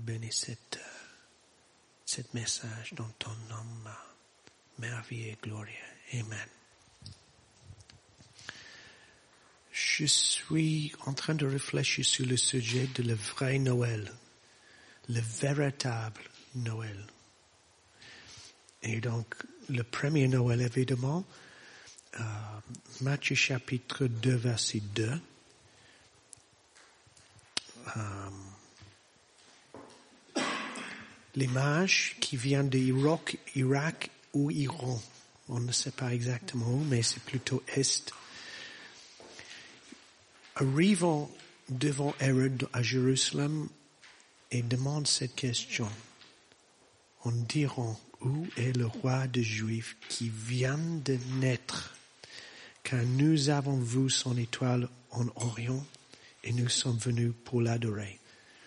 bénis cette message dans ton nom merveilleux et glorieux. Amen. Je suis en train de réfléchir sur le sujet de le vrai Noël, le véritable Noël. Et donc, le premier Noël, évidemment, Matthieu chapitre 2, verset 2. L'image qui vient d'Irak, Irak ou Iran. On ne sait pas exactement où, mais c'est plutôt Est. Arrivant devant Hérode à Jérusalem et demande cette question. On dira, où est le roi des Juifs qui vient de naître? Car nous avons vu son étoile en Orient et nous sommes venus pour l'adorer.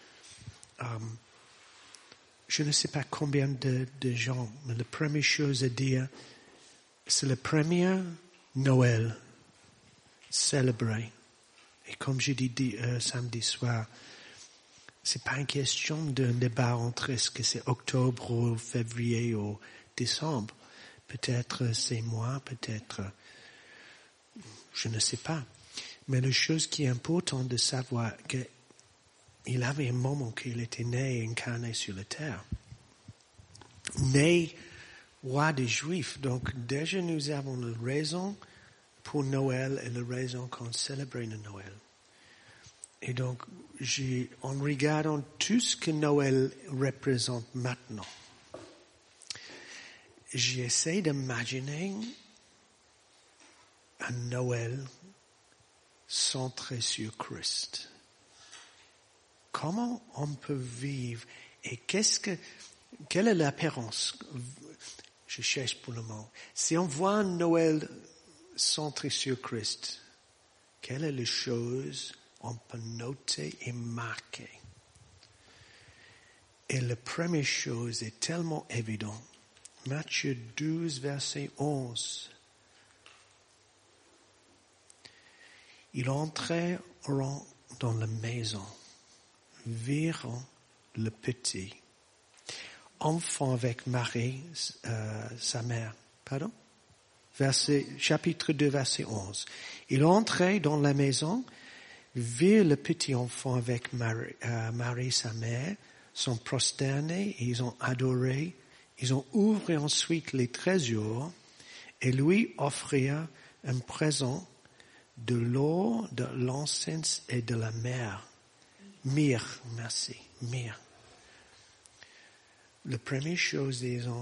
Je ne sais pas combien de gens, mais la première chose à dire, c'est le premier Noël célébré. Et comme j'ai dit samedi soir, c'est pas une question d'un débat entre est-ce que c'est octobre ou février ou décembre. Peut-être c'est moi, peut-être, je ne sais pas. Mais la chose qui est importante de savoir qu'il avait un moment qu'il était né et incarné sur la terre. Né roi des Juifs. Donc déjà nous avons la raison pour Noël et la raison qu'on célèbre le Noël. Et donc, en regardant tout ce que Noël représente maintenant, j'essaie d'imaginer un Noël centré sur Christ. Comment on peut vivre et quelle est l'apparence? Je cherche pour le mot. Si on voit un Noël centré sur Christ, quelle est la chose on peut noter et marquer? Et la première chose est tellement évidente. Matthieu 12, verset 11. Ils entrèrent dans la maison, virent le petit enfant avec Marie, sa mère. Pardon? Chapitre 2, verset 11. Ils entraient dans la maison, virent le petit enfant avec Marie, sa mère, sont prosternés, et ils ont adoré, ils ont ouvert ensuite les trésors et lui offrirent un présent de l'or, de l'encens et de la myrrhe. Myrrhe, merci, myrrhe. La première chose, ils ont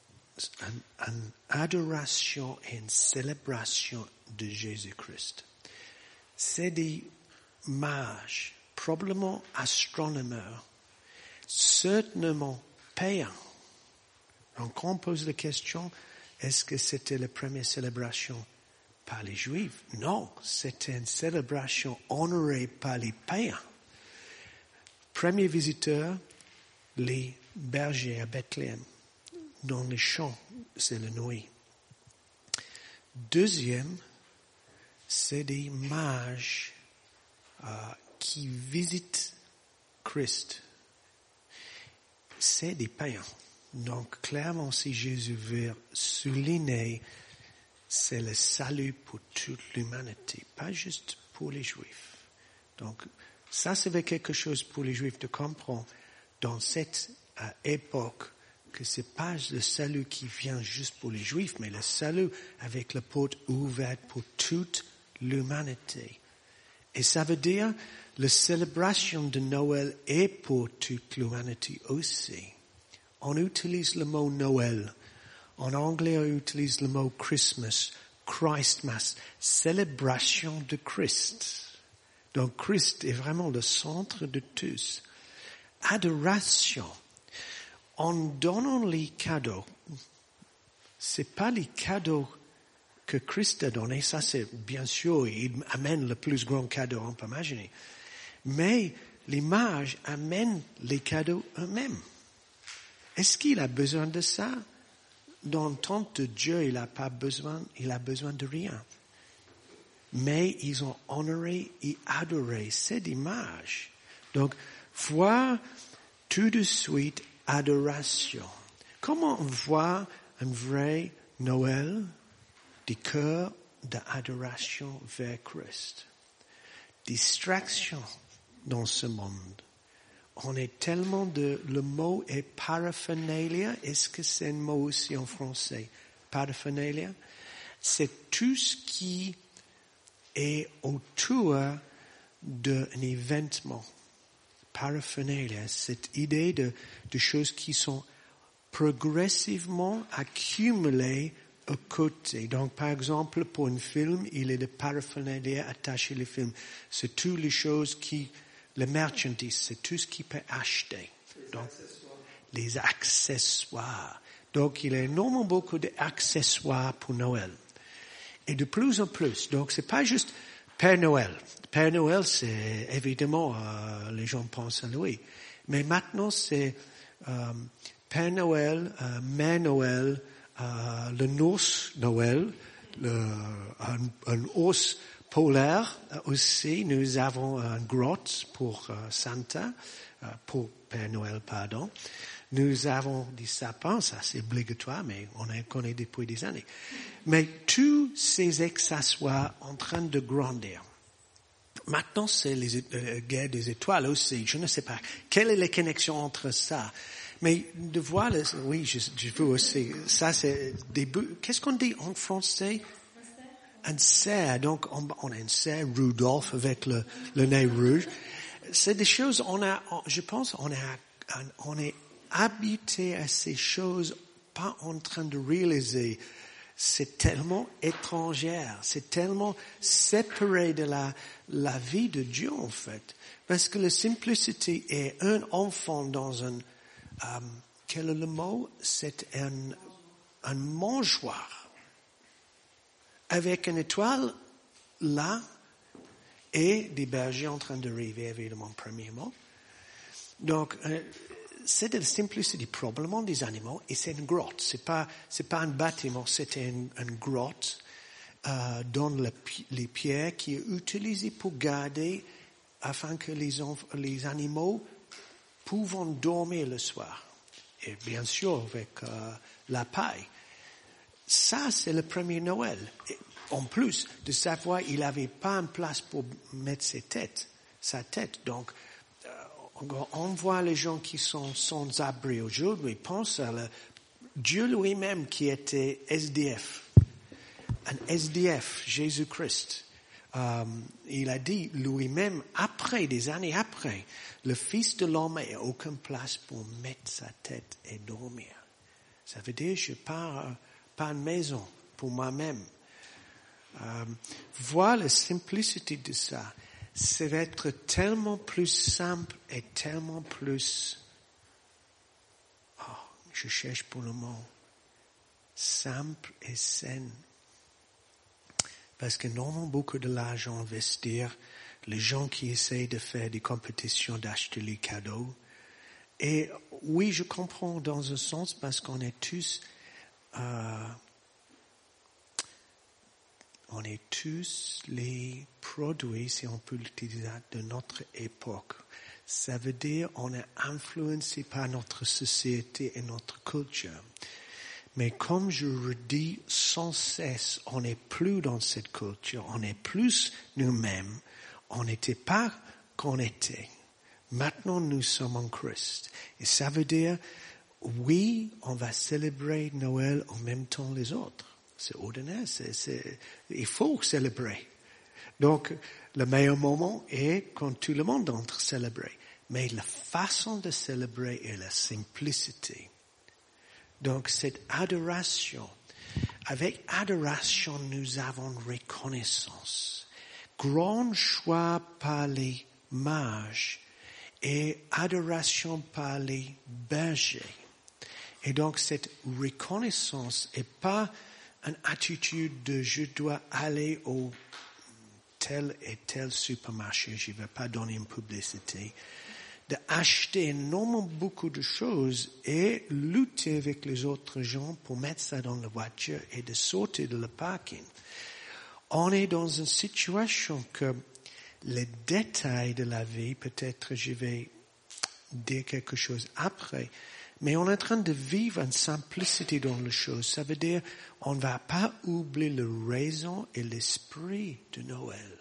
une adoration et une célébration de Jésus-Christ. C'est des mages, probablement astronomeurs, certainement païens. Donc on pose la question, est-ce que c'était la première célébration par les Juifs? Non, c'était une célébration honorée par les païens. Premier visiteur, les bergers à Bethléem, dans les champs, c'est la nuit. Deuxième, c'est des mages qui visitent Christ. C'est des païens. Donc, clairement, si Jésus veut souligner, c'est le salut pour toute l'humanité, pas juste pour les Juifs. Donc, ça, c'est quelque chose pour les Juifs de comprendre dans cette époque, que c'est pas le salut qui vient juste pour les Juifs, mais le salut avec la porte ouverte pour toute l'humanité. Et ça veut dire, la célébration de Noël est pour toute l'humanité aussi. On utilise le mot Noël. En anglais, on utilise le mot Christmas, Christmas, célébration de Christ. Donc Christ est vraiment le centre de tous. Adoration. En donnant les cadeaux, c'est pas les cadeaux que Christ a donnés, ça c'est bien sûr, il amène le plus grand cadeau on peut imaginer. Mais les mages amènent les cadeaux eux-mêmes. Est-ce qu'il a besoin de ça? Dans le temps de Dieu, il a besoin de rien. Mais ils ont honoré et adoré cette image. Donc, voir tout de suite adoration. Comment on voit un vrai Noël? Du cœur d'adoration vers Christ. Distraction dans ce monde. On est tellement le mot est paraphernalia. Est-ce que c'est un mot aussi en français? Paraphernalia? C'est tout ce qui est autour d'un événement. Paraphernalia, cette idée de choses qui sont progressivement accumulées à côté. Donc, par exemple, pour un film, il est de paraphernalia attaché au film. C'est toutes les choses le merchandise, c'est tout ce qui peut acheter. Donc, les accessoires. Donc, il y a énormément beaucoup d'accessoires pour Noël. Et de plus en plus. Donc, c'est pas juste Père Noël. Père Noël, c'est évidemment, les gens pensent à lui. Mais maintenant, c'est Père Noël, Mère Noël, le noce Noël, un ours polaire aussi. Nous avons une grotte pour Santa, pour Père Noël, pardon. Nous avons des sapins, ça c'est obligatoire, mais on les connaît depuis des années. Mais tous ces accessoires en train de grandir. Maintenant, c'est les guerres des étoiles aussi. Je ne sais pas. Quelle est la connexion entre ça? Mais de voir, oui, je veux aussi. Ça, c'est qu'est-ce qu'on dit en français? Un cerf. Donc, on a un cerf, Rudolph, avec le nez rouge. C'est des choses, je pense, on est habitué à ces choses, pas en train de réaliser. C'est tellement étrangère, c'est tellement séparé de la vie de Dieu, en fait. Parce que la simplicité est un enfant dans quel est le mot? C'est un mangeoire. Avec une étoile là, et des bergers en train d'arriver, évidemment, premièrement. Donc, c'est de la simplicité, probablement des animaux, et c'est une grotte. C'est pas un bâtiment, c'était une grotte dans les pierres qui est utilisée pour garder, afin que les animaux pouvant dormir le soir. Et bien sûr, avec la paille. Ça, c'est le premier Noël. Et en plus de savoir, il n'avait pas une place pour mettre sa tête. Donc, on voit les gens qui sont sans abri aujourd'hui. Pense à Dieu lui-même qui était SDF. Un SDF, Jésus-Christ. Il a dit lui-même, des années après, le Fils de l'homme n'a aucune place pour mettre sa tête et dormir. Ça veut dire, je pars pas une maison pour moi-même. Voir la simplicité de ça, ça va être tellement plus simple et tellement plus, je cherche pour le mot, simple et sain. Parce que normalement, beaucoup de l'argent investir, les gens qui essayent de faire des compétitions d'acheter les cadeaux. Et oui, je comprends dans un sens parce qu'on est tous les produits, si on peut l'utiliser, de notre époque. Ça veut dire on est influencé par notre société et notre culture. Mais comme je redis sans cesse, on n'est plus dans cette culture, on est plus nous-mêmes, on n'était pas qu'on était. Maintenant, nous sommes en Christ. Et ça veut dire, oui, on va célébrer Noël en même temps les autres. C'est ordinaire, il faut célébrer. Donc, le meilleur moment est quand tout le monde entre célébrer. Mais la façon de célébrer est la simplicité. Donc, cette adoration, avec adoration, nous avons reconnaissance. Grand choix par les mages et adoration par les bergers. Et donc, cette reconnaissance n'est pas une attitude de je dois aller au tel et tel supermarché, je ne vais pas donner une publicité, d'acheter énormément beaucoup de choses et lutter avec les autres gens pour mettre ça dans la voiture et de sortir de le parking. On est dans une situation que les détails de la vie, peut-être je vais dire quelque chose après. Mais on est en train de vivre une simplicité dans les choses. Ça veut dire, on ne va pas oublier la raison et l'esprit de Noël.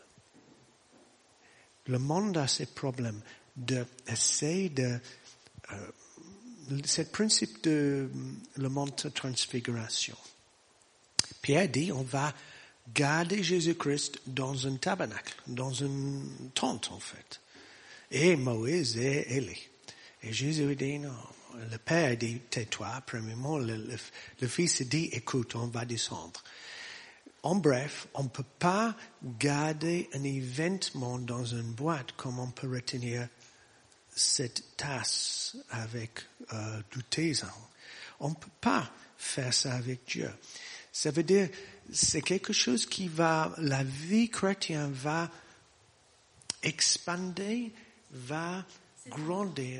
Le monde a ces problèmes d'essayer de... c'est le principe de le monde de transfiguration. Pierre dit, on va garder Jésus-Christ dans un tabernacle, dans une tente en fait. Et Moïse et Élie. Et Jésus dit non. Le Père dit tais-toi, premièrement. Le Fils dit écoute, on va descendre. En bref, on ne peut pas garder un événement dans une boîte comme on peut retenir cette tasse avec du thé. On ne peut pas faire ça avec Dieu. Ça veut dire, c'est quelque chose qui la vie chrétienne va expander, va grandir.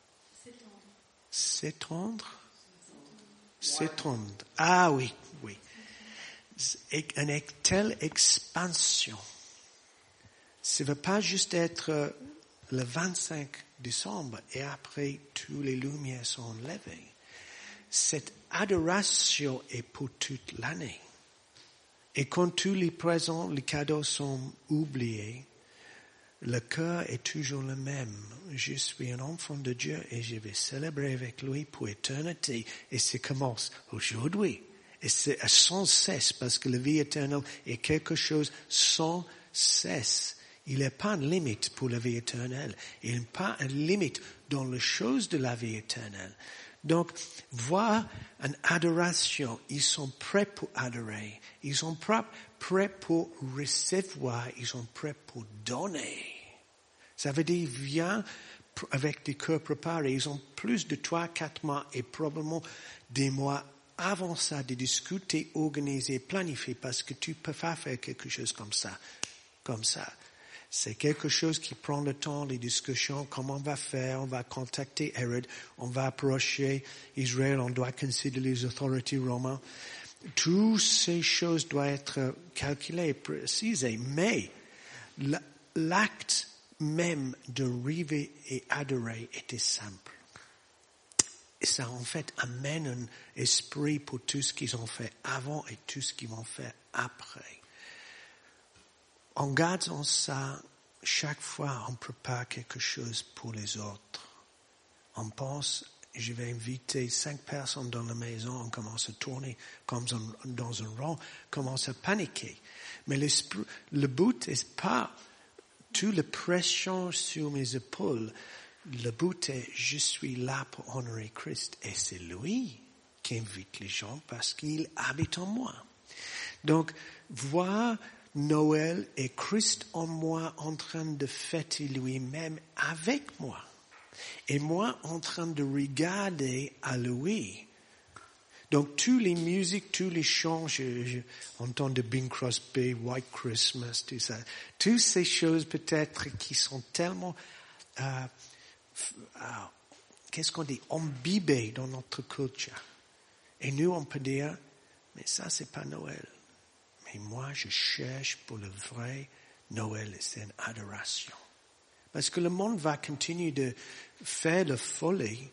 S'étendre. Ah oui. Une telle expansion. Ça ne veut pas juste être le 25 décembre et après toutes les lumières sont levées. Cette adoration est pour toute l'année. Et quand tous les présents, les cadeaux sont oubliés, le cœur est toujours le même. Je suis un enfant de Dieu et je vais célébrer avec lui pour l'éternité. Et ça commence aujourd'hui. Et c'est sans cesse parce que la vie éternelle est quelque chose sans cesse. Il n'y a pas de limite pour la vie éternelle. Il n'y a pas de limite dans les choses de la vie éternelle. Donc, voir une adoration, ils sont prêts pour adorer. Ils sont prêts pour recevoir. Ils sont prêts pour donner. Ça veut dire, viens avec des cœurs préparés. Ils ont plus de 3-4 mois et probablement des mois avant ça de discuter, organiser, planifier parce que tu peux pas faire quelque chose comme ça. C'est quelque chose qui prend le temps, les discussions, comment on va faire, on va contacter Hérode, on va approcher Israël, on doit considérer les autorités romaines. Toutes ces choses doivent être calculées, précisées, mais l'acte même de rêver et adorer était simple. Et ça, en fait, amène un esprit pour tout ce qu'ils ont fait avant et tout ce qu'ils vont faire après. En gardant ça, chaque fois, on prépare quelque chose pour les autres. On pense, je vais inviter 5 personnes dans la maison, on commence à tourner comme dans un rond, on commence à paniquer. Mais le but n'est pas toute la pression sur mes épaules. Le but est, je suis là pour honorer Christ. Et c'est lui qui invite les gens parce qu'il habite en moi. Donc, voir Noël et Christ en moi en train de fêter lui-même avec moi. Et moi en train de regarder à lui. Donc, toutes les musiques, tous les chants, j'entends de Bing Crosby, White Christmas, tout ça. Toutes ces choses peut-être qui sont tellement, qu'est-ce qu'on dit, imbibées dans notre culture. Et nous, on peut dire, mais ça, c'est pas Noël. Mais moi, je cherche pour le vrai Noël, et c'est une adoration. Parce que le monde va continuer de faire la folie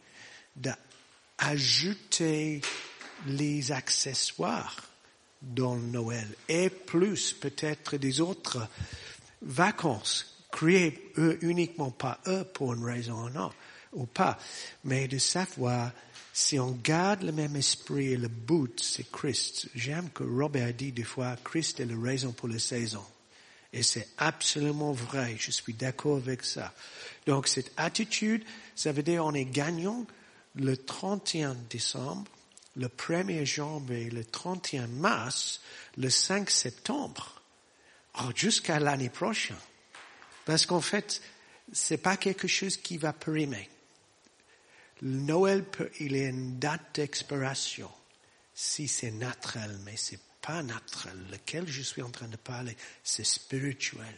d'ajouter les accessoires dans Noël et plus peut-être des autres vacances créées uniquement par eux pour une raison ou pas, mais de savoir si on garde le même esprit et le but c'est Christ. J'aime que Robert dit des fois Christ est la raison pour la saison. Et c'est absolument vrai, je suis d'accord avec ça. Donc cette attitude, ça veut dire on est gagnant le 31 décembre, le 1er janvier, le 31 mars, le 5 septembre, jusqu'à l'année prochaine. Parce qu'en fait, c'est pas quelque chose qui va périmer. Noël, il est une date d'expiration. Si c'est naturel, mais c'est pas naturel. Lequel je suis en train de parler, c'est spirituel.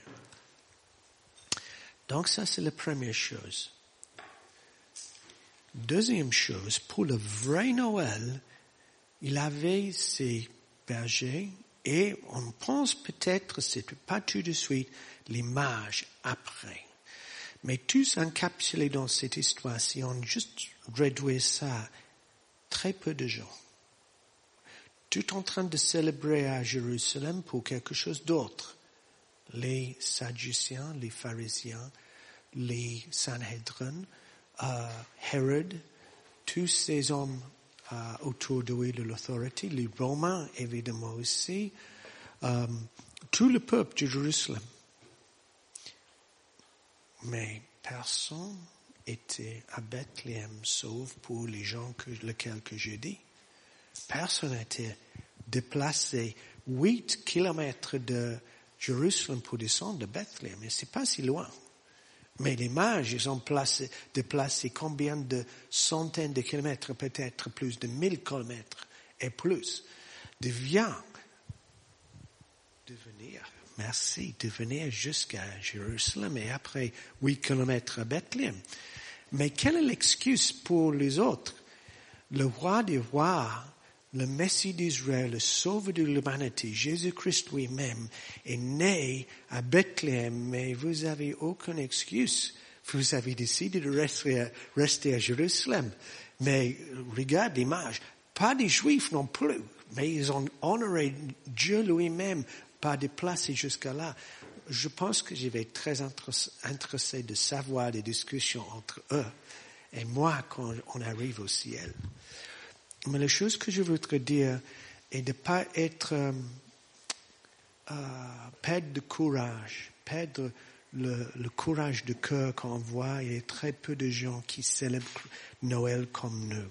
Donc ça, c'est la première chose. Deuxième chose, pour le vrai Noël, il avait ses bergers et on pense peut-être, c'est pas tout de suite, les mages après. Mais tous encapsulés dans cette histoire, si on juste réduit ça, très peu de gens. Tout en train de célébrer à Jérusalem pour quelque chose d'autre. Les Sadduciens, les pharisiens, les Sanhedrin, Hérode, tous ces hommes autour de lui de l'autorité, les Romains évidemment aussi, tout le peuple de Jérusalem. Mais personne était à Bethléem, sauf pour les gens lesquels que j'ai dit. Personne n'était déplacé 8 kilomètres de Jérusalem pour descendre de Bethléem. Et c'est pas si loin. Mais les mages, ils ont déplacé combien de centaines de kilomètres, peut-être plus de 1000 kilomètres et plus, de venir jusqu'à Jérusalem et après 8 kilomètres à Bethléem. Mais quelle est l'excuse pour les autres? Le roi des rois, le Messie d'Israël, le sauveur de l'humanité, Jésus-Christ lui-même, est né à Bethléem, mais vous avez aucune excuse. Vous avez décidé de rester à Jérusalem. Mais regarde l'image. Pas des Juifs non plus, mais ils ont honoré Dieu lui-même par déplacer jusqu'à là. Je pense que je vais être très intéressé de savoir des discussions entre eux et moi quand on arrive au ciel. Mais la chose que je voudrais dire est de ne pas être perdre de courage, perdre le courage de cœur qu'on voit. Il y a très peu de gens qui célèbrent Noël comme nous.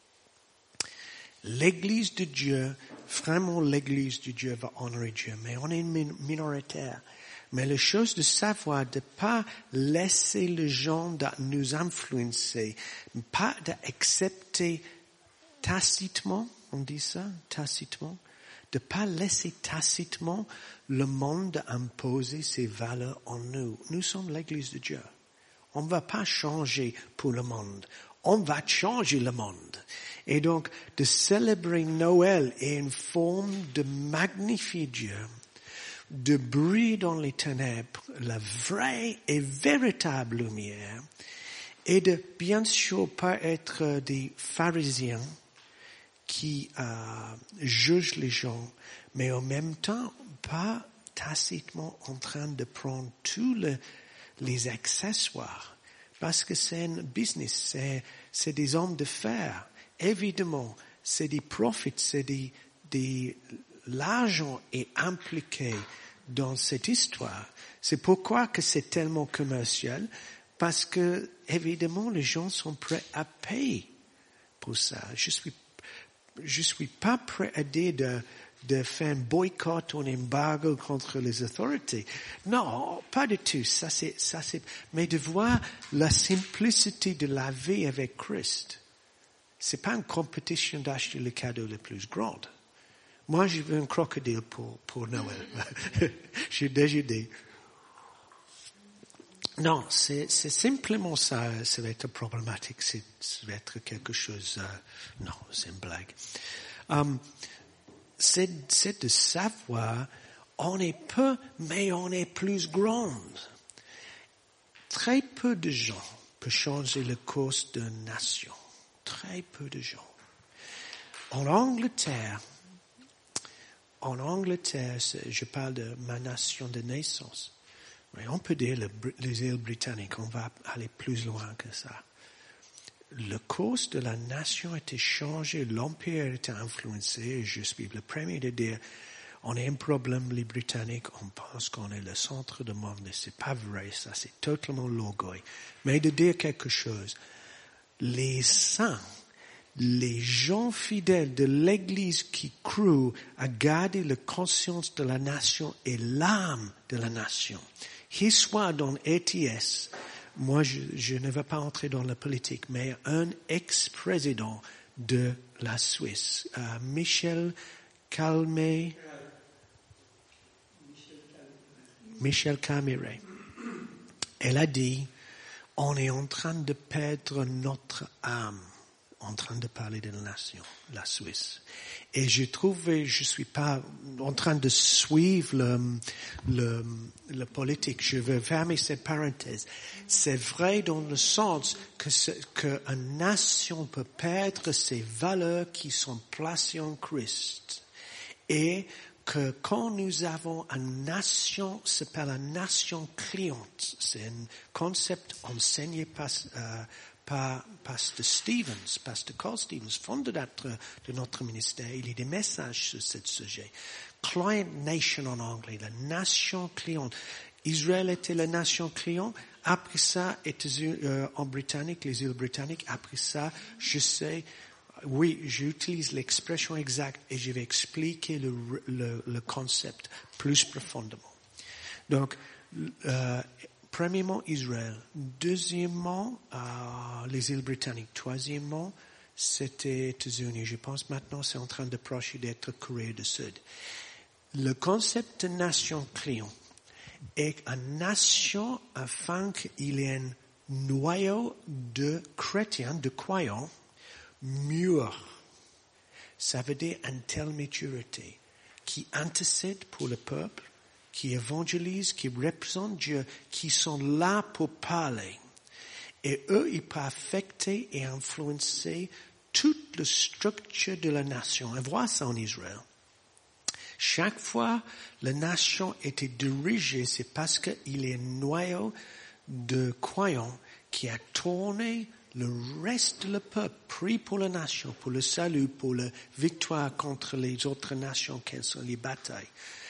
L'Église de Dieu, vraiment l'Église de Dieu va honorer Dieu, mais on est minoritaire. Mais la chose de savoir, de pas laisser les gens nous influencer, pas d'accepter tacitement, on dit ça, tacitement, de pas laisser tacitement le monde imposer ses valeurs en nous. Nous sommes l'Église de Dieu. On ne va pas changer pour le monde. On va changer le monde. Et donc, de célébrer Noël est une forme de magnifier Dieu, de briller dans les ténèbres la vraie et véritable lumière, et de bien sûr pas être des pharisiens qui jugent les gens, mais en même temps pas tacitement en train de prendre tous les accessoires, parce que c'est un business, c'est des hommes de fer. Évidemment, c'est des profits, c'est l'argent est impliqué dans cette histoire. C'est pourquoi que c'est tellement commercial, parce que évidemment les gens sont prêts à payer pour ça. Je suis pas prêt à dire de faire un boycott ou un embargo contre les autorités. Non, pas du tout. Ça c'est, mais de voir la simplicité de la vie avec Christ. C'est pas une compétition d'acheter le cadeau le plus grand. Moi, je veux un crocodile pour Noël. J'ai déjà dit. Non, c'est simplement ça. Ça va être problématique. Ça va être quelque chose. Non, c'est une blague. C'est de savoir, on est peu, mais on est plus grand. Très peu de gens peuvent changer le cours d'une nation. Très peu de gens. En Angleterre, je parle de ma nation de naissance. Mais on peut dire les îles britanniques, on va aller plus loin que ça. Le cours de la nation a été changé, l'empire a été influencé. Je suis le premier de dire, on a un problème, les Britanniques, on pense qu'on est le centre du monde, et c'est pas vrai, ça, c'est totalement l'orgueil. Mais de dire quelque chose, les saints, les gens fidèles de l'Église qui croient à garder la conscience de la nation et l'âme de la nation. Qu'il soit dans ETS, moi je ne vais pas entrer dans la politique, mais un ex-président de la Suisse, Michel Calmé, elle a dit, on est en train de perdre notre âme. en train de parler de la nation, la Suisse. Et je suis pas en train de suivre le politique. Je veux fermer cette parenthèse. C'est vrai dans le sens que une nation peut perdre ses valeurs qui sont placées en Christ. Et que quand nous avons une nation, s'appelle une nation cliente. C'est un concept enseigné par Pasteur Stevens, Pasteur Carl Stevens, fondateur de notre ministère. Il y a des messages sur ce sujet. Client nation en anglais, la nation cliente. Israël était la nation cliente. Après ça, en Britannique, les îles britanniques. Après ça, oui, j'utilise l'expression exacte et je vais expliquer le concept plus profondément. Donc, premièrement, Israël. Deuxièmement, les îles britanniques. Troisièmement, c'était États-Unis. Je pense maintenant c'est en train d'approcher d'être Corée du Sud. Le concept de nation client est une nation afin qu'il y ait un noyau de chrétiens, de croyants, mûr. Ça veut dire une telle maturité qui intercède pour le peuple, qui évangélisent, qui représentent Dieu, qui sont là pour parler. Et eux, ils peuvent affecter et influencer toute la structure de la nation. On voit ça en Israël. Chaque fois, la nation était dirigée, c'est parce qu'il y a un noyau de croyants qui a tourné le reste du peuple, prie pour la nation, pour le salut, pour la victoire contre les autres nations, quelles sont les batailles.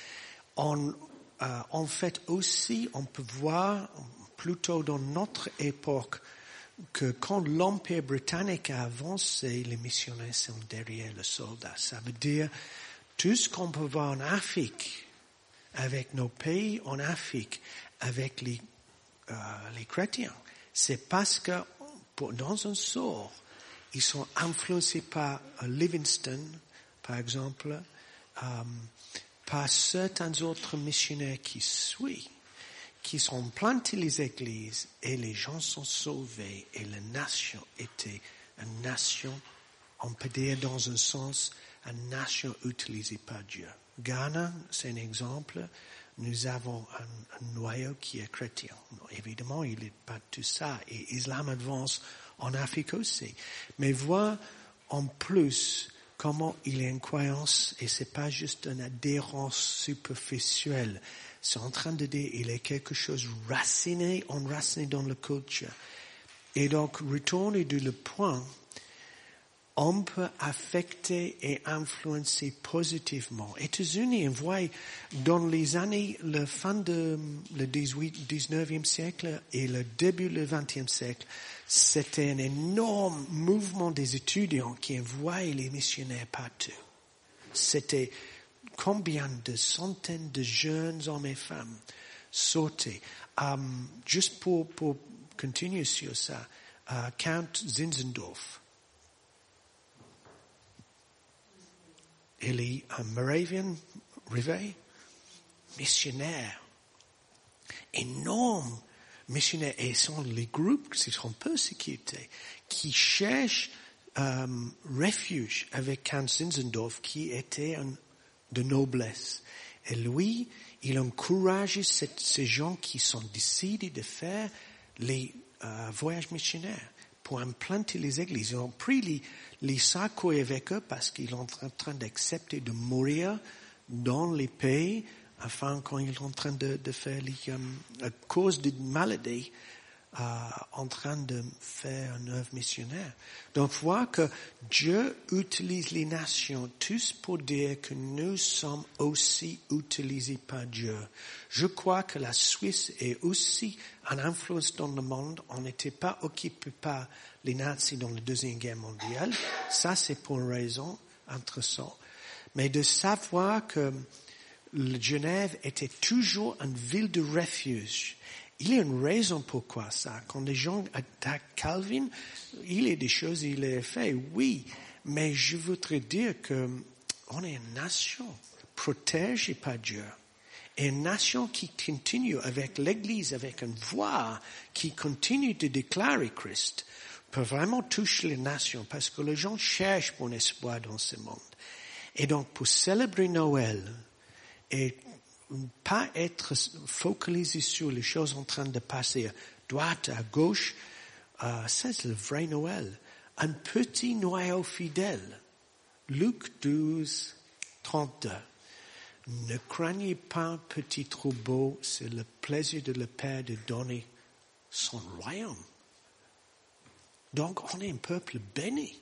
En fait aussi, on peut voir plutôt dans notre époque que quand l'Empire britannique a avancé, les missionnaires sont derrière le soldat. Ça veut dire tout ce qu'on peut voir en Afrique, avec nos pays en Afrique, avec les chrétiens, c'est parce que dans un sort, ils sont influencés par Livingstone, par exemple, par certains autres missionnaires qui suivent, qui sont plantés les églises et les gens sont sauvés et la nation était une nation, on peut dire dans un sens, une nation utilisée par Dieu. Ghana, c'est un exemple. Nous avons un noyau qui est chrétien. Évidemment, il n'est pas tout ça. Et l'islam avance en Afrique aussi. Mais voir en plus comment il y a une croyance et c'est pas juste une adhérence superficielle. C'est en train de dire il y a quelque chose enraciné dans la culture. Et donc, retourner de le point, on peut affecter et influencer positivement. États-Unis, on voit dans les années, la fin de le 19e siècle et le début du 20e siècle, c'était un énorme mouvement des étudiants qui envoyaient les missionnaires partout. C'était combien de centaines de jeunes hommes et femmes sautaient. Juste pour continuer sur ça, Count Zinzendorf, il est un Moravian Rivet, missionnaire, énorme missionnaire, et sont les groupes qui sont persécutés, qui cherchent refuge avec Count Zinzendorf, qui était de noblesse. Et lui, il encourage ces gens qui sont décidés de faire les voyages missionnaires pour implanter les églises. Ils ont pris les sacots avec eux parce qu'ils sont en train d'accepter de mourir dans les pays afin quand ils sont en train de faire à cause de maladies, en train de faire une œuvre missionnaire. Donc, voir que Dieu utilise les nations tous pour dire que nous sommes aussi utilisés par Dieu. Je crois que la Suisse est aussi une influence dans le monde. On n'était pas occupé par les nazis dans la Deuxième Guerre mondiale. Ça, c'est pour une raison intéressante. Mais de savoir que Genève était toujours une ville de refuge. Il y a une raison pourquoi ça. Quand les gens attaquent Calvin, il y a des choses il a fait, oui. Mais je voudrais dire que on est une nation protégée par Dieu. Et une nation qui continue avec l'Église, avec une voix qui continue de déclarer Christ. peut vraiment toucher les nations parce que les gens cherchent pour un espoir dans ce monde. Et donc, pour célébrer Noël et pas être focalisé sur les choses en train de passer à droite, à gauche, ça c'est le vrai Noël. Un petit noyau fidèle. Luc 12, 32. Ne craignez pas un petit troupeau, c'est le plaisir de le Père de donner son royaume. Donc, on est un peuple béni.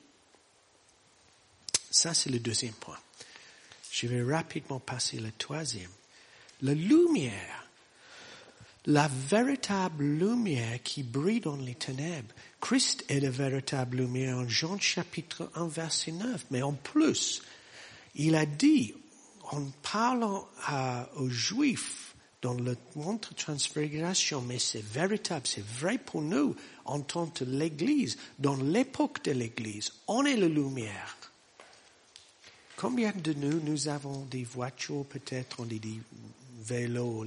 Ça, c'est le deuxième point. Je vais rapidement passer le troisième. La lumière. La véritable lumière qui brille dans les ténèbres. Christ est la véritable lumière en Jean chapitre 1, verset 9. Mais en plus, il a dit, en parlant aux Juifs dans le montre transfiguration, mais c'est véritable, c'est vrai pour nous en tant que l'Église, dans l'époque de l'Église, on est la lumière. Combien de nous avons des voitures, peut-être, on dit des vélos,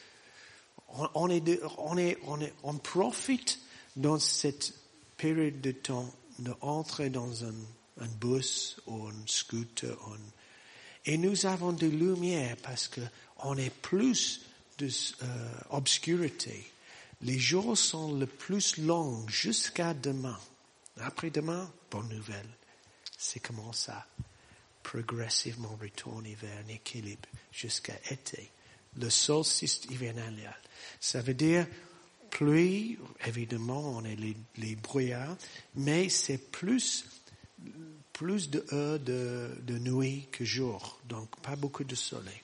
on profite dans cette période de temps d'entrer dans un bus ou un scooter, et nous avons de lumière parce que on est plus d'obscurité. Les jours sont le plus longs jusqu'à demain. Après-demain, bonne nouvelle. C'est comment ça progressivement retourner vers un équilibre jusqu'à été. Le solstice hivernal. Ça veut dire pluie, évidemment, on est les brouillards, mais c'est plus de heures de nuit que jour, donc pas beaucoup de soleil.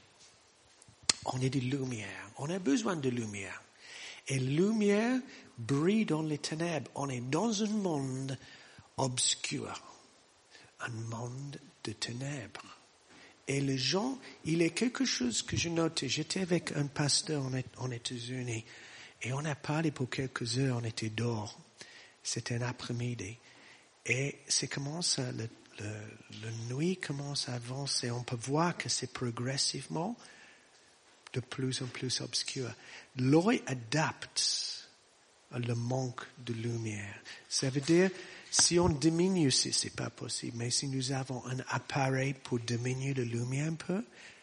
On est de lumière, on a besoin de lumière. Et la lumière brille dans les ténèbres. On est dans un monde obscur, un monde de ténèbres. Et les gens, il y a quelque chose que je notais. J'étais avec un pasteur en États-Unis et on a parlé pour quelques heures, on était dehors. C'était un après-midi. Et c'est comment ça, la nuit commence à avancer. On peut voir que c'est progressivement de plus en plus obscur. L'œil adapte le manque de lumière. Ça veut dire, si on diminue, c'est pas possible, mais si nous avons un appareil pour diminuer la lumière un peu,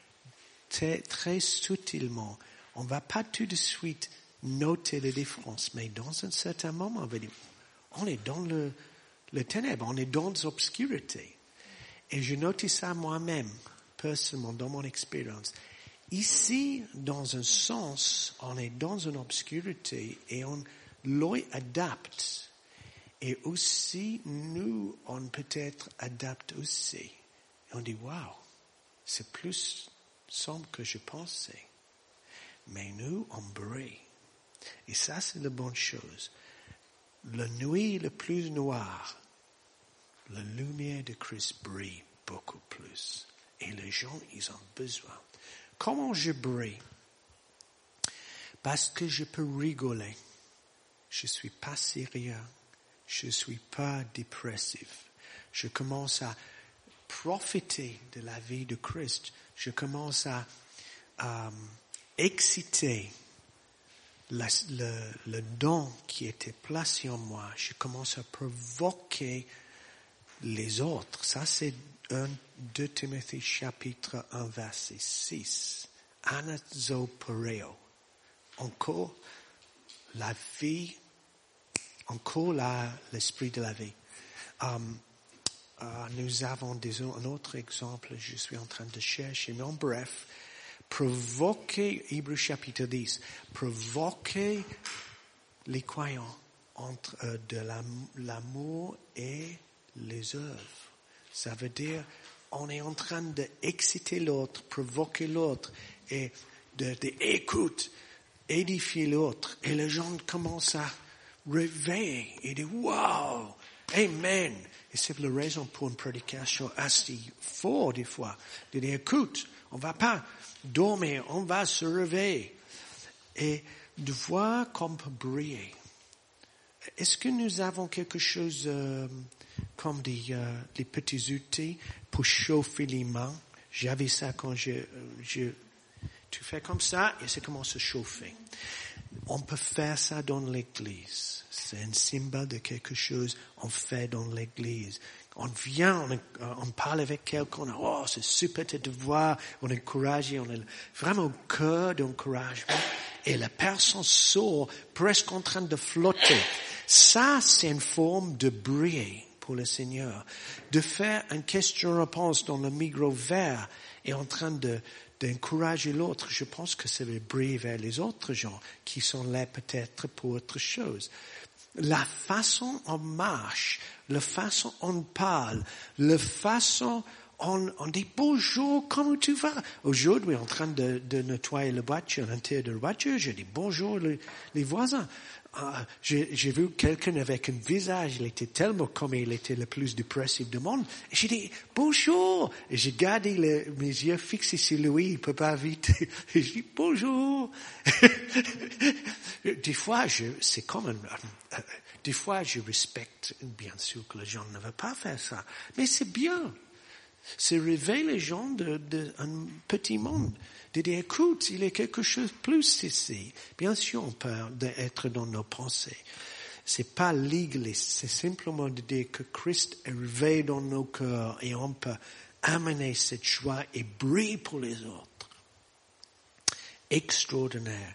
très subtilement, on va pas tout de suite noter la différence, mais dans un certain moment, on va dire, on est dans le ténèbre, on est dans l'obscurité. Et je note ça moi-même, personnellement, dans mon expérience. Ici, dans un sens, on est dans une obscurité et l'œil adapte. Et aussi, nous, on peut-être adapte aussi. Et on dit, waouh, c'est plus sombre que je pensais. Mais nous, on brille. Et ça, c'est la bonne chose. La nuit le plus noire, la lumière de Christ brille beaucoup plus. Et les gens, ils ont besoin. Comment je brille? Parce que je peux rigoler. Je suis pas sérieux. Je suis pas dépressif. Je commence à profiter de la vie de Christ. Je commence à exciter le don qui était placé en moi. Je commence à provoquer les autres. Ça, c'est 2 Timothée chapitre 1 verset 6. Anazoporeo. Encore la vie, encore l'esprit de la vie. Nous avons un autre exemple, je suis en train de chercher, mais en bref, provoquer, Hébreux chapitre 10, provoquer les croyants entre de l'amour et les œuvres. Ça veut dire, on est en train d'exciter l'autre, provoquer l'autre, et d'écoute, édifier l'autre. Et les gens commencent à réveiller et dire, wow, amen. Et c'est la raison pour une prédication assez forte des fois. De dire, écoute, on va pas dormir, on va se réveiller. Et de voir qu'on peut briller. Est-ce que nous avons quelque chose comme des petits outils pour chauffer les mains? J'avais ça quand tu Tu fais comme ça et ça commence à chauffer. On peut faire ça dans l'église. C'est un symbole de quelque chose qu'on fait dans l'église. On vient, on parle avec quelqu'un, oh, c'est super de te voir, on est encouragé, on est vraiment au cœur d'encouragement. Et la personne sort presque en train de flotter. Ça, c'est une forme de briller pour le Seigneur. De faire une question-réponse dans le micro vert et en train d'encourager l'autre. Je pense que ça va briller vers les autres gens qui sont là peut-être pour autre chose. La façon on marche, la façon on parle, la façon on dit bonjour, comment tu vas? Aujourd'hui, en train de nettoyer la voiture, l'intérieur de la voiture, je dis bonjour les voisins. J'ai vu quelqu'un avec un visage, il était tellement comme il était le plus dépressif du monde. Et j'ai dit bonjour. Et j'ai gardé mes yeux fixés sur lui, il peut pas vite. Et je dis bonjour. Des fois, c'est comme des fois, je respecte, bien sûr que les gens ne veulent pas faire ça. Mais c'est bien. C'est réveiller les gens d'un petit monde. De dire, écoute, il y a quelque chose de plus ici. Bien sûr, on peut être dans nos pensées. C'est pas légaliste. C'est simplement de dire que Christ est réveillé dans nos cœurs et on peut amener cette joie et briller pour les autres. Extraordinaire.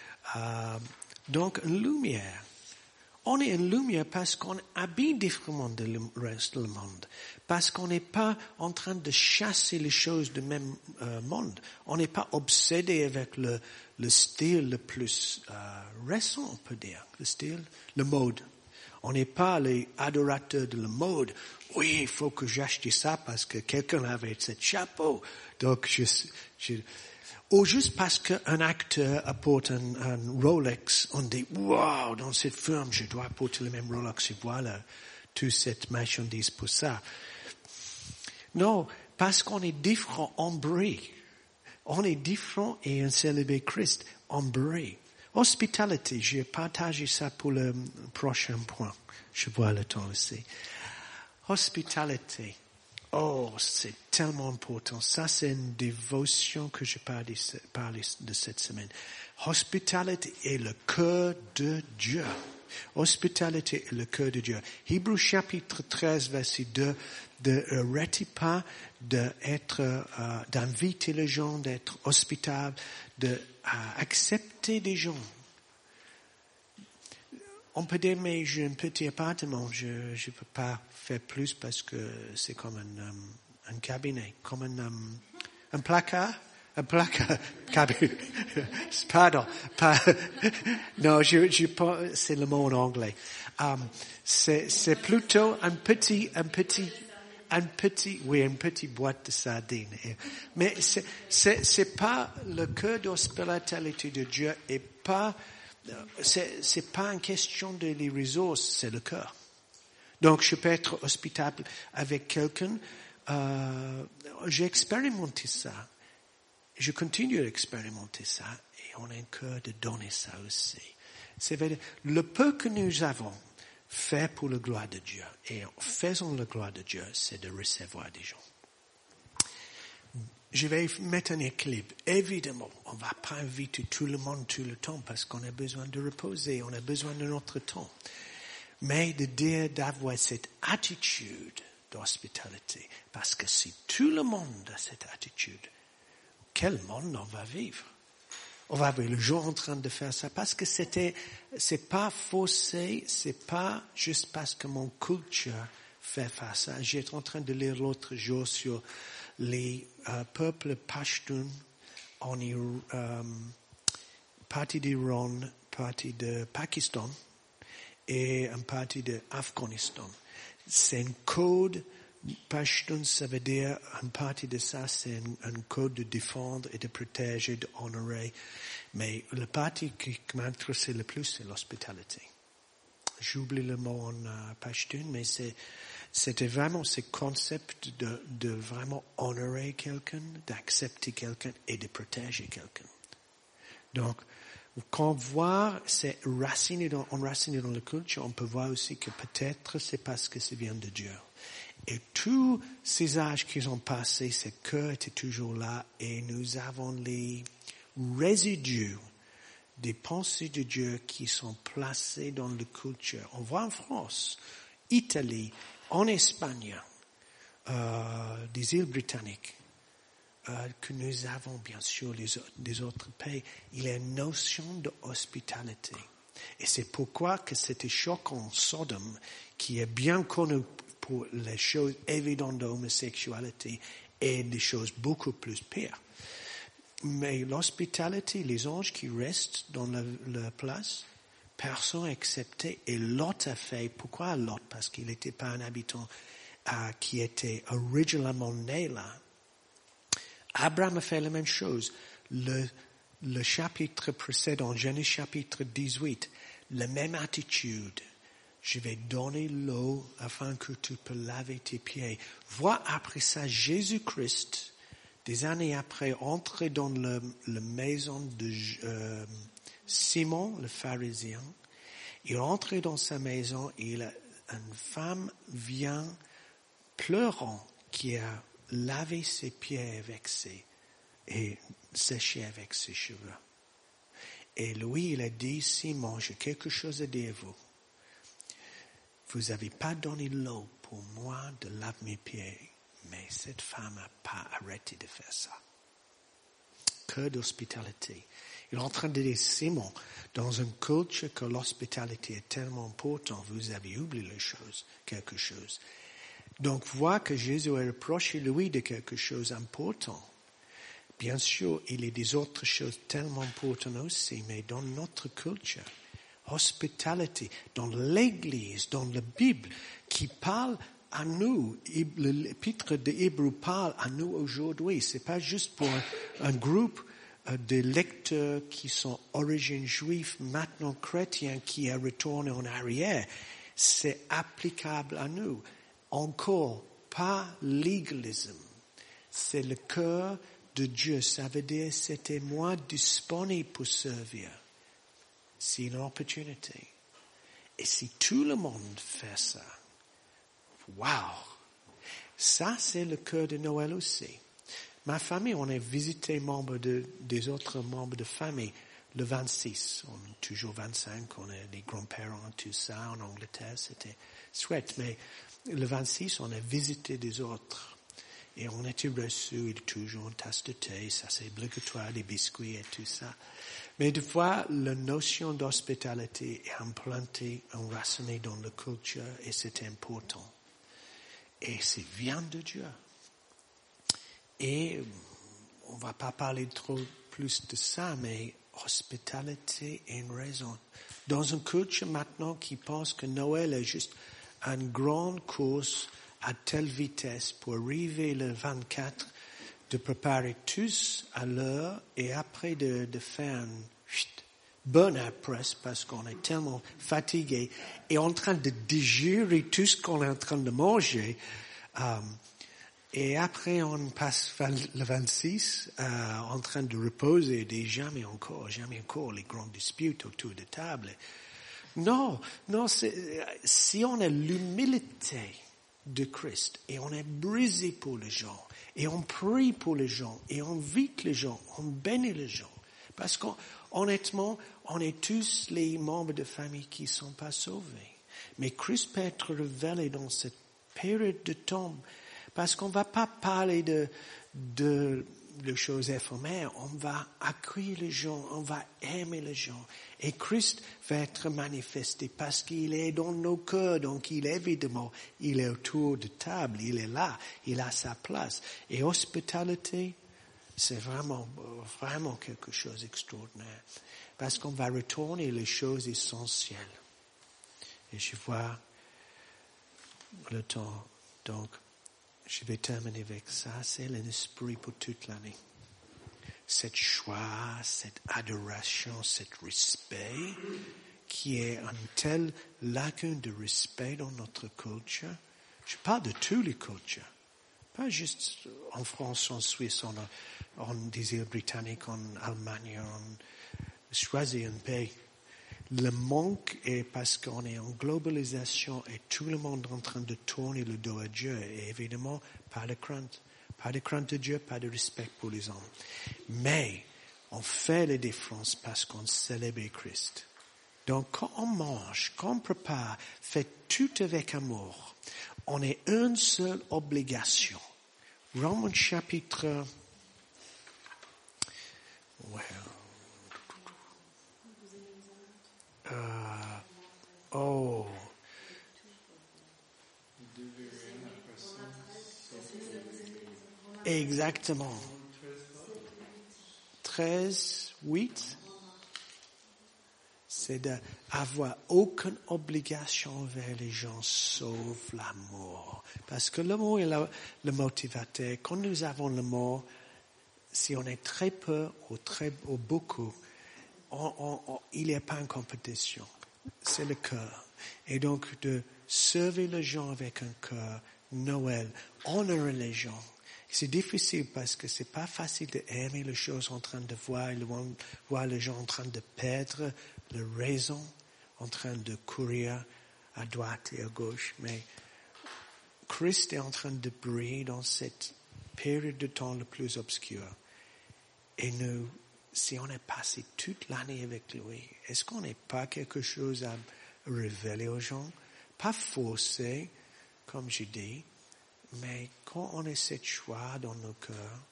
Donc, une lumière. On est une lumière parce qu'on habite différemment du reste du monde. Parce qu'on n'est pas en train de chasser les choses du même monde. On n'est pas obsédé avec le style le plus récent, on peut dire. Le style, le mode. On n'est pas les adorateurs de la mode. Oui, il faut que j'achète ça parce que quelqu'un avait ce chapeau. Donc, ou juste parce qu'un acteur apporte un Rolex, on dit, wow, dans cette firme, je dois apporter le même Rolex et voilà, toute cette marchandise pour ça. Non, parce qu'on est différent, on brille. On est différent et on célèbre Christ, on brille. Hospitalité, j'ai partagé ça pour le prochain point. Je vois le temps aussi. Hospitalité. Oh, c'est tellement important. Ça, c'est une dévotion que je parle de cette semaine. Hospitalité est le cœur de Dieu. Hospitalité est le cœur de Dieu. Hébreux chapitre 13, verset 2, n'arrêtez pas d'inviter les gens, d'être hospitable, d'accepter des gens. On peut dire, mais j'ai un petit appartement, je ne peux pas faire plus parce que c'est comme un cabinet, comme un placard. Un placard, cabinet. Pardon, non, c'est le mot en anglais. C'est plutôt une petite boîte de sardines. Mais c'est pas le cœur d'hospitalité de Dieu et pas, c'est pas une question de les ressources, c'est le cœur. Donc, je peux être hospitable avec quelqu'un, j'ai expérimenté ça. Je continue à expérimenter ça et on a un cœur de donner ça aussi. C'est vrai, le peu que nous avons fait pour la gloire de Dieu et en faisant la gloire de Dieu, c'est de recevoir des gens. Je vais mettre un équilibre. Évidemment, on ne va pas inviter tout le monde tout le temps parce qu'on a besoin de reposer, on a besoin de notre temps. Mais de dire d'avoir cette attitude d'hospitalité, parce que si tout le monde a cette attitude, quel monde on va vivre? On va voir le jour en train de faire ça parce que c'est pas faussé, c'est pas juste parce que mon culture fait faire ça. J'étais en train de lire l'autre jour sur les peuples Pashtun, on est partie d'Iran, partie de Pakistan et une partie d'Afghanistan. C'est un code. Pashtun, ça veut dire, une partie de ça, c'est un code de défendre et de protéger, d'honorer. Mais la partie qui m'intéresse le plus, c'est l'hospitalité. J'oublie le mot en Pashtun, mais c'était vraiment ce concept de vraiment honorer quelqu'un, d'accepter quelqu'un et de protéger quelqu'un. Donc, quand on voit, c'est enraciné dans la culture, on peut voir aussi que peut-être c'est parce que ça vient de Dieu. Et tous ces âges qu'ils ont passés, ce cœur était toujours là et nous avons les résidus des pensées de Dieu qui sont placées dans la culture. On voit en France, Italie, en Espagne, des îles britanniques, que nous avons bien sûr des autres pays. Il y a une notion d'hospitalité. Et c'est pourquoi que c'était choquant Sodome, qui est bien connu pour les choses évidentes de l'homosexualité et des choses beaucoup plus pires. Mais l'hospitalité, les anges qui restent dans la place, personne accepté. Et Lot a fait. Pourquoi Lot? Parce qu'il n'était pas un habitant qui était originellement né là. Abraham a fait la même chose. Le chapitre précédent, Genèse chapitre 18, la même attitude. Je vais donner l'eau afin que tu peux laver tes pieds. Vois après ça Jésus-Christ, des années après, entrer dans la maison de Simon, le pharisien. Il entre dans sa maison et une femme vient pleurant qui a lavé ses pieds et séché avec ses cheveux. Et lui, il a dit, Simon, j'ai quelque chose à dire à vous. Vous n'avez pas donné l'eau pour moi de laver mes pieds, mais cette femme n'a pas arrêté de faire ça. Que d'hospitalité. Il est en train de dire, Simon, dans une culture que l'hospitalité est tellement importante, vous avez oublié quelque chose. Donc, vois que Jésus a reproché lui de quelque chose d'important. Bien sûr, il y a des autres choses tellement importantes aussi, mais dans notre culture, hospitalité, dans l'Église, dans la Bible, qui parle à nous, l'épître de Hébreux parle à nous aujourd'hui. C'est pas juste pour un groupe de lecteurs qui sont origine juive, maintenant chrétiens, qui a retourné en arrière. C'est applicable à nous. Encore, pas légalisme. C'est le cœur de Dieu. Ça veut dire c'était moi disponible pour servir. C'est une opportunité. Et si tout le monde fait ça, wow! Ça, c'est le cœur de Noël aussi. Ma famille, on a visité des autres membres de famille le 26. On est toujours 25, on a les grands-parents, tout ça, en Angleterre, c'était chouette. Mais le 26, on a visité des autres. Et on était reçus, il y a toujours une tasse de thé, ça c'est obligatoire, des biscuits et tout ça. Mais de fois, la notion d'hospitalité est implantée, enracinée dans la culture et c'est important. Et c'est vient de Dieu. Et on va pas parler trop plus de ça, mais hospitalité est une raison. Dans une culture maintenant qui pense que Noël est juste une grande course à telle vitesse pour arriver le 24, de préparer tous à l'heure et après de faire une burn-out press parce qu'on est tellement fatigué et en train de digérer tout ce qu'on est en train de manger. Et après on passe le 26 en train de reposer et jamais encore les grandes disputes autour de table. Non, si on a l'humilité de Christ et on est brisé pour les gens et on prie pour les gens et on vit les gens, on bénit les gens. Parce qu'honnêtement, on est tous les membres de famille qui ne sont pas sauvés. Mais Christ peut être révélé dans cette période de temps parce qu'on ne va pas parler de choses éphémères, on va accueillir les gens, on va aimer les gens. Et Christ va être manifesté parce qu'il est dans nos cœurs, donc il est autour de table, il est là, il a sa place. Et hospitalité, c'est vraiment quelque chose d'extraordinaire. Parce qu'on va retourner les choses essentielles. Et je vois le temps, donc je vais terminer avec ça, c'est l'esprit pour toute l'année. Cette joie, cette adoration, cet respect, qui est une telle lacune de respect dans notre culture. Je parle de toutes les cultures. Pas juste en France, en Suisse, en des îles britanniques, en Allemagne, on choisit un pays. Le manque est parce qu'on est en globalisation et tout le monde est en train de tourner le dos à Dieu. Et évidemment, pas de crainte. Pas de crainte de Dieu, pas de respect pour les hommes. Mais On fait les différences parce qu'on célèbre Christ. Donc, quand on mange, quand on prépare, fait tout avec amour. On est une seule obligation. Romains chapitre... Exactement. 13, 8. C'est d'avoir aucune obligation envers les gens sauf l'amour. Parce que l'amour est le motivateur. Quand nous avons l'amour, si on est très peu ou beaucoup, il n'y a pas une compétition. C'est le cœur. Et donc de servir les gens avec un cœur, Noël, honorer les gens. C'est difficile parce que c'est pas facile d'aimer les choses en train de voir les gens en train de perdre leur raison, en train de courir à droite et à gauche. Mais Christ est en train de briller dans cette période de temps le plus obscure. Et nous, si on est passé toute l'année avec lui, est-ce qu'on n'est pas quelque chose à révéler aux gens? Pas forcer, comme je dis, mais quand on a cette joie dans nos cœurs,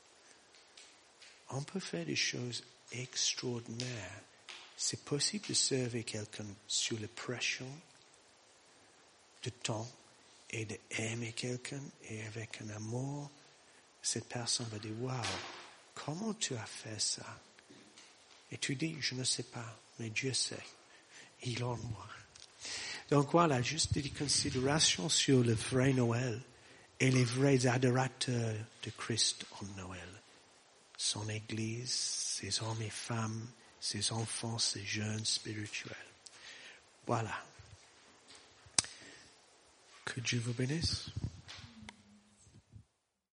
on peut faire des choses extraordinaires. C'est possible de servir quelqu'un sous la pression de temps et d'aimer quelqu'un et avec un amour. Cette personne va dire, wow, comment tu as fait ça? Et tu dis, je ne sais pas, mais Dieu sait. Il est en moi. Donc voilà, juste des considérations sur le vrai Noël et les vrais adorateurs de Christ en Noël. Son Église, ses hommes et femmes, ses enfants, ses jeunes spirituels. Voilà. Que Dieu vous bénisse.